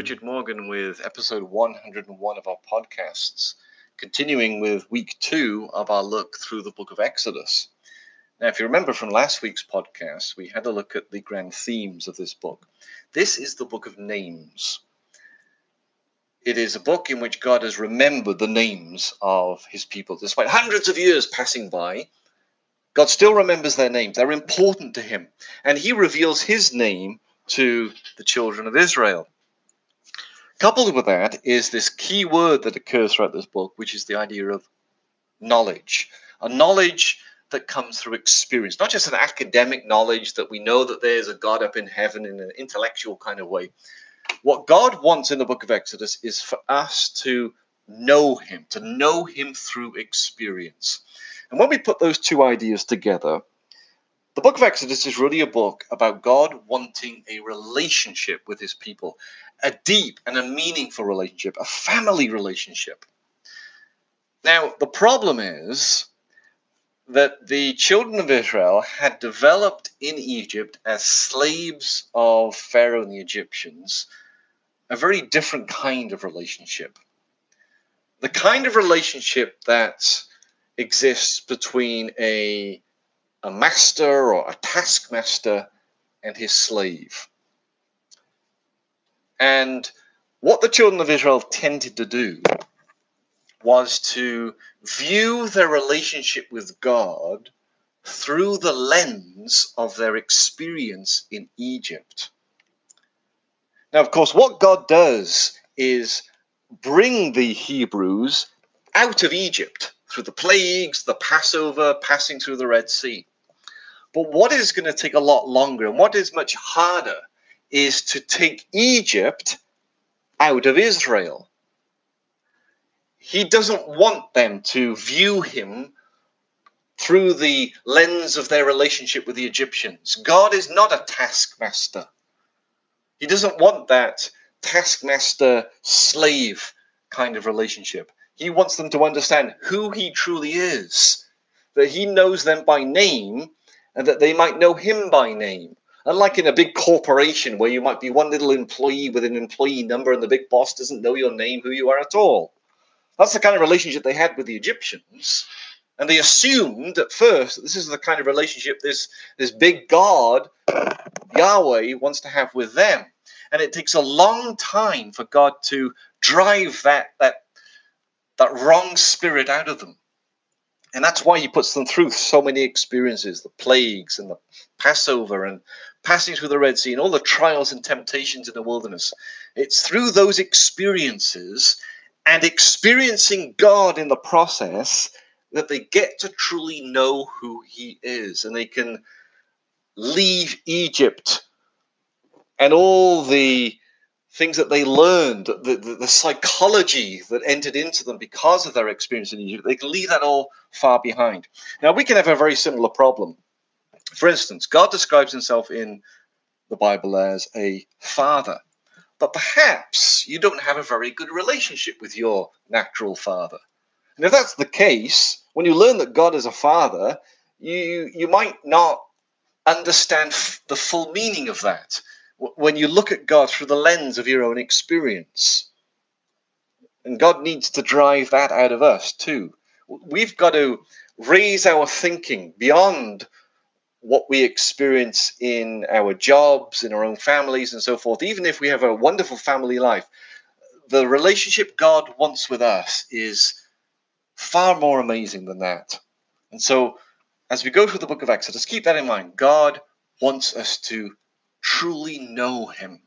Richard Morgan with episode 101 of our podcasts, continuing with week 2 of our look through the book of Exodus. Now, if you remember from last week's podcast, we had a look at the grand themes of this book. This is the book of names. It is a book in which God has remembered the names of his people. Despite hundreds of years passing by, God still remembers their names. They're important to him. And he reveals his name to the children of Israel. Coupled with that is this key word that occurs throughout this book, which is the idea of knowledge. A knowledge that comes through experience, not just an academic knowledge that we know that there's a God up in heaven in an intellectual kind of way. What God wants in the book of Exodus is for us to know him through experience. And when we put those two ideas together, the book of Exodus is really a book about God wanting a relationship with his people, a deep and a meaningful relationship, a family relationship. Now, the problem is that the children of Israel had developed in Egypt as slaves of Pharaoh and the Egyptians a very different kind of relationship. The kind of relationship that exists between a master or a taskmaster and his slave. And what the children of Israel tended to do was to view their relationship with God through the lens of their experience in Egypt. Now, of course, what God does is bring the Hebrews out of Egypt through the plagues, the Passover, passing through the Red Sea. But what is going to take a lot longer and what is much harder is to take Egypt out of Israel. He doesn't want them to view him through the lens of their relationship with the Egyptians. God is not a taskmaster. He doesn't want that taskmaster-slave kind of relationship. He wants them to understand who he truly is, that he knows them by name, and that they might know him by name. Unlike in a big corporation where you might be one little employee with an employee number and the big boss doesn't know your name, who you are at all. That's the kind of relationship they had with the Egyptians. And they assumed at first that this is the kind of relationship this big God, Yahweh, wants to have with them. And it takes a long time for God to drive that wrong spirit out of them. And that's why he puts them through so many experiences, the plagues and the Passover and passing through the Red Sea and all the trials and temptations in the wilderness. It's through those experiences and experiencing God in the process that they get to truly know who he is. And they can leave Egypt and all the things that they learned, the psychology that entered into them because of their experience in Egypt, they can leave that all far behind. Now, we can have a very similar problem. For instance, God describes himself in the Bible as a father. But perhaps you don't have a very good relationship with your natural father. And if that's the case, when you learn that God is a father, you might not understand the full meaning of that when you look at God through the lens of your own experience. And God needs to drive that out of us too. We've got to raise our thinking beyond what we experience in our jobs, in our own families and so forth. Even if we have a wonderful family life, the relationship God wants with us is far more amazing than that. And so as we go through the book of Exodus, keep that in mind. God wants us to truly know him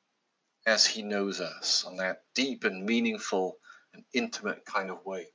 as he knows us on that deep and meaningful and intimate kind of way.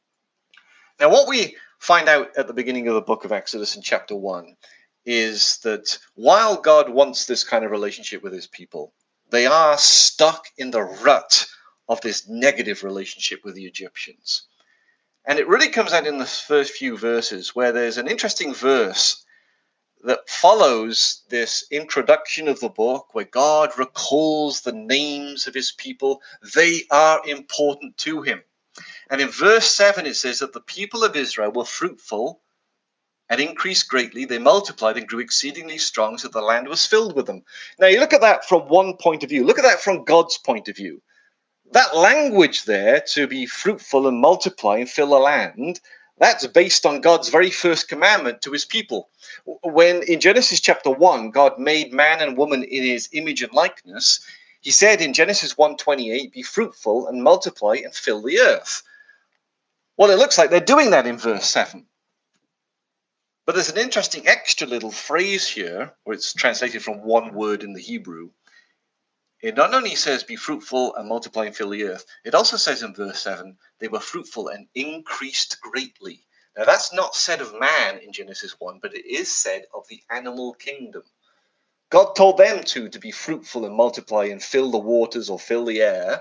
Now, what we find out at the beginning of the book of Exodus in chapter 1 is that while God wants this kind of relationship with his people, they are stuck in the rut of this negative relationship with the Egyptians. And it really comes out in the first few verses where there's an interesting verse that follows this introduction of the book where God recalls the names of his people. They are important to him. And in verse 7 it says that the people of Israel were fruitful and increased greatly. They multiplied and grew exceedingly strong, so the land was filled with them. Now, you look at that from one point of view. Look at that from God's point of view. That language there, to be fruitful and multiply and fill the land, that's based on God's very first commandment to his people. When in Genesis chapter 1, God made man and woman in his image and likeness, he said in Genesis 1:28, be fruitful and multiply and fill the earth. Well, it looks like they're doing that in verse 7. But there's an interesting extra little phrase here, where it's translated from one word in the Hebrew. It not only says, be fruitful and multiply and fill the earth, it also says in verse 7, they were fruitful and increased greatly. Now, that's not said of man in Genesis 1, but it is said of the animal kingdom. God told them to be fruitful and multiply and fill the waters or fill the air.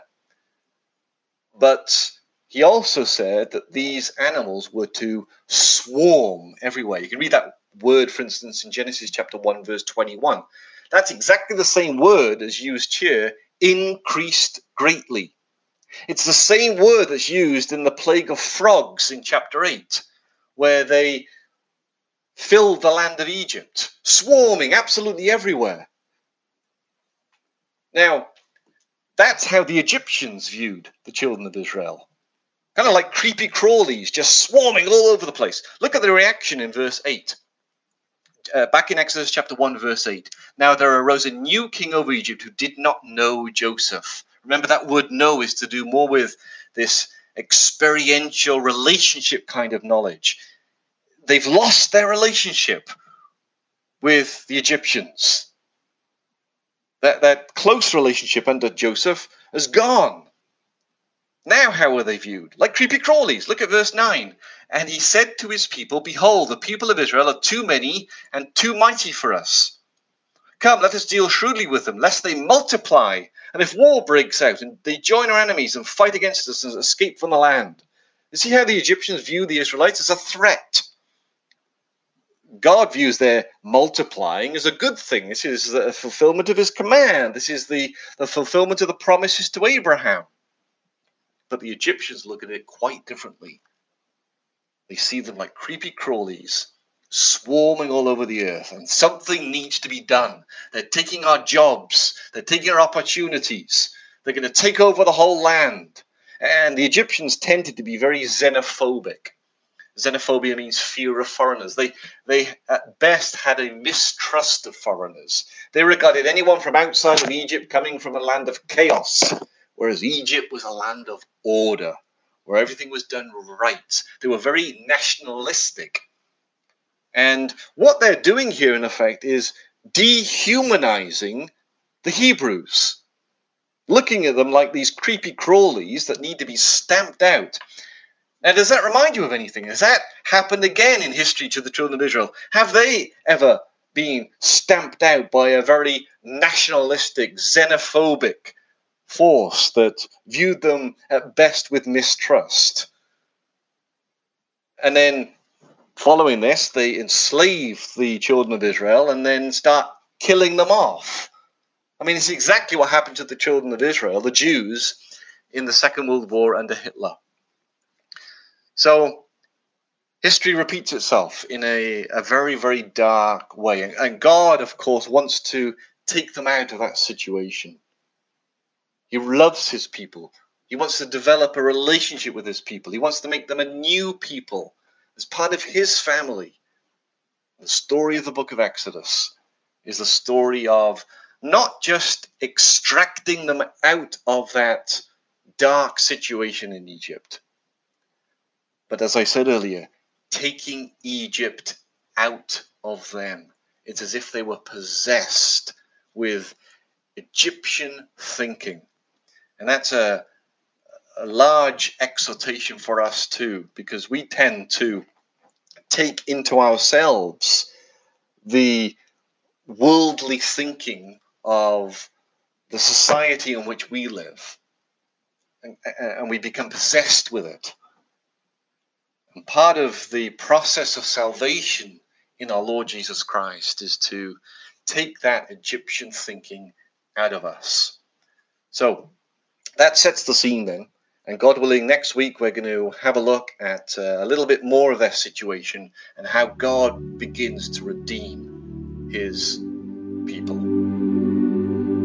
But he also said that these animals were to swarm everywhere. You can read that word, for instance, in Genesis chapter 1, verse 21. That's exactly the same word as used here, increased greatly. It's the same word that's used in the plague of frogs in chapter 8, where they filled the land of Egypt, swarming absolutely everywhere. Now, that's how the Egyptians viewed the children of Israel. Kind of like creepy crawlies, just swarming all over the place. Look at the reaction in verse 8. Back in Exodus chapter 1, verse 8. Now there arose a new king over Egypt who did not know Joseph. Remember, that word know is to do more with this experiential relationship kind of knowledge. They've lost their relationship with the Egyptians. That close relationship under Joseph has gone. Now how are they viewed? Like creepy crawlies. Look at verse 9. And he said to his people, behold, the people of Israel are too many and too mighty for us. Come, let us deal shrewdly with them, lest they multiply. And if war breaks out and they join our enemies and fight against us and escape from the land. You see how the Egyptians view the Israelites as a threat. God views their multiplying as a good thing. This is the fulfillment of his command. This is the fulfillment of the promises to Abraham. But the Egyptians look at it quite differently. They see them like creepy crawlies, swarming all over the earth, and something needs to be done. They're taking our jobs. They're taking our opportunities. They're going to take over the whole land. And the Egyptians tended to be very xenophobic. Xenophobia means fear of foreigners. They at best had a mistrust of foreigners. They regarded anyone from outside of Egypt coming from a land of chaos, whereas Egypt was a land of order, where everything was done right. They were very nationalistic. And what they're doing here, in effect, is dehumanizing the Hebrews, looking at them like these creepy crawlies that need to be stamped out. Now, does that remind you of anything? Has that happened again in history to the children of Israel? Have they ever been stamped out by a very nationalistic, xenophobic force that viewed them at best with mistrust? And then, following this, they enslave the children of Israel and then start killing them off. I mean, it's exactly what happened to the children of Israel, the Jews, in the Second World War under Hitler. So history repeats itself in a very, very dark way. And God, of course, wants to take them out of that situation. He loves his people. He wants to develop a relationship with his people. He wants to make them a new people as part of his family. The story of the book of Exodus is the story of not just extracting them out of that dark situation in Egypt, but as I said earlier, taking Egypt out of them. It's as if they were possessed with Egyptian thinking. And that's a large exhortation for us too, because we tend to take into ourselves the worldly thinking of the society in which we live. And we become possessed with it. And part of the process of salvation in our Lord Jesus Christ is to take that Egyptian thinking out of us. So that sets the scene then. And God willing, next week we're going to have a look at a little bit more of their situation and how God begins to redeem his people.